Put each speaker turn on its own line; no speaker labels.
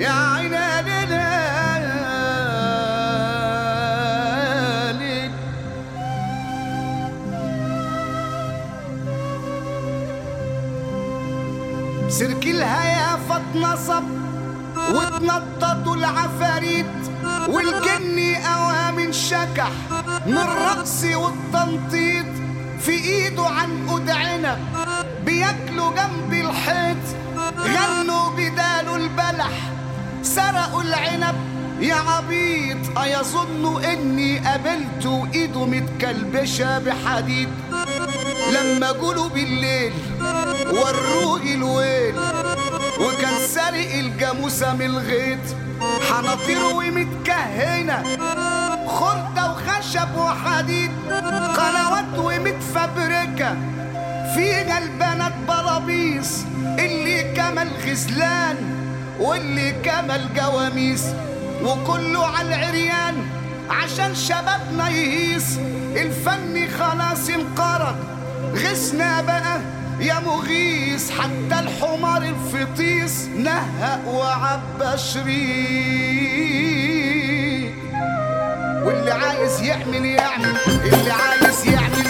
يا عيني سركلها يا فاطمة صب واتنططوا العفاريت والجن اوامن شكح من الرقص والتنطيط في ايده عنقود عنب بياكلوا جنب الحيط غنوا بداله البلح سرقوا العنب يا عبيط ايظنوا اني قابلته ايده متكلبشه بحديد لما جولوا بالليل وروه الويل وكان سارق الجاموسه من الغيط حناطير ومتكهنه خردة وخشب وحديد قنوات ومتفبركه فيها البنات بلابيس اللي كمل غزلان واللي كمل جواميس وكله على العريان عشان شبابنا يهيس الفن خلاص انقرض غسنا بقى يا مغيث حتى الحمار الفطيس نهق وعبى شريك واللي عايز يعمل اللي عايز يعمل